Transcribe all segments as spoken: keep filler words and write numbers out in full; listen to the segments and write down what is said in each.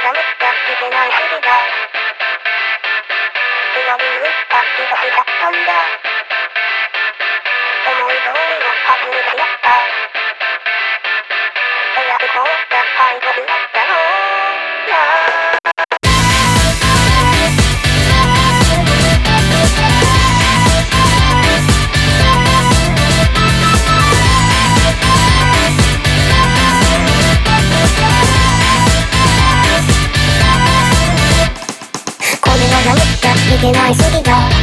がむっちゃいけない日々が上に打った気がしちゃったんだ。思い通りのはずでやった親不幸な敗北だったのな。いけないすぎだ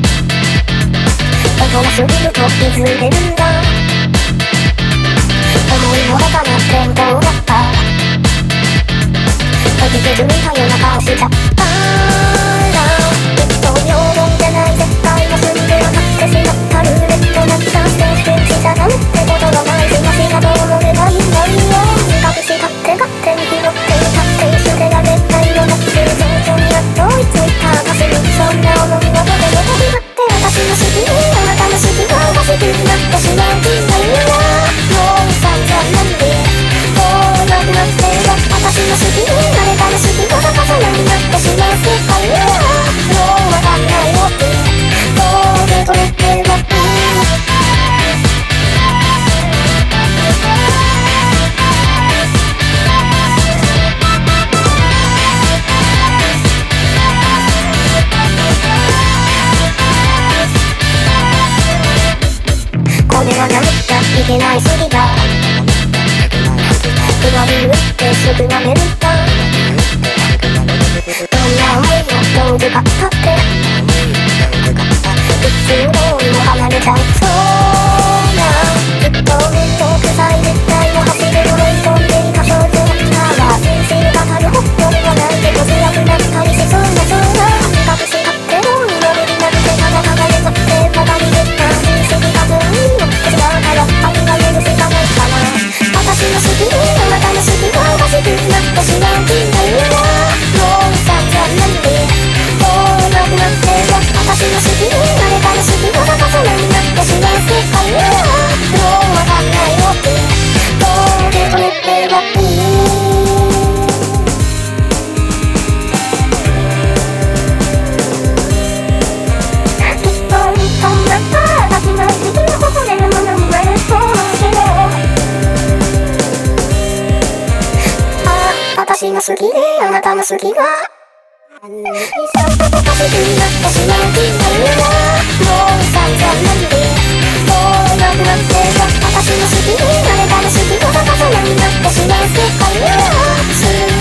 大人すぎると気づいてるんだ。思いのほかな転倒だった時けずみたような顔しちゃったら一等に及んでない絶対の隅ではなってしまったルーレットなったステージでしちゃダメってことがないし話がどう思えばいいのよ隠したって勝手に拾っていたって捨てられないのだって徐々にやっと追いついた私にそんな思いはとても飛び張って私の好きにあなたの好きがおかしくなってしまう気が言うな。もう散々なんでもうなくなってよ私の好きにあなたの好きが逆さまになってしまう世界はもうわかんないよってもう受け取れてばっかりこれはなんかいけないすぎだ上に打ってすぐやめるんだ。どんな思いをどう使ったって普通の追いも離れちゃうそうなずっと面倒くさい絶対の走れの追い込んでいた少女だったが先生がたるほっとではないけど強くなったりしそうなそうな隠したってどうにもできなくてただ流れまってばかりでった認識がずんの違うからありが許せたないかな。私の好きにあなたの好きがおかしくなってしまう気が言うな。もう散々なんでもうなくなってよ私の好きにあなたの好きが逆さまになってしまう世界はもうわかんないよってもう受け止めてばっかり私の好きであなたの好きがおかしくなってしまう気が言うな。もう散々なんでもうなくなってよ私の好きであなたの好きが逆さまになってしまう世界は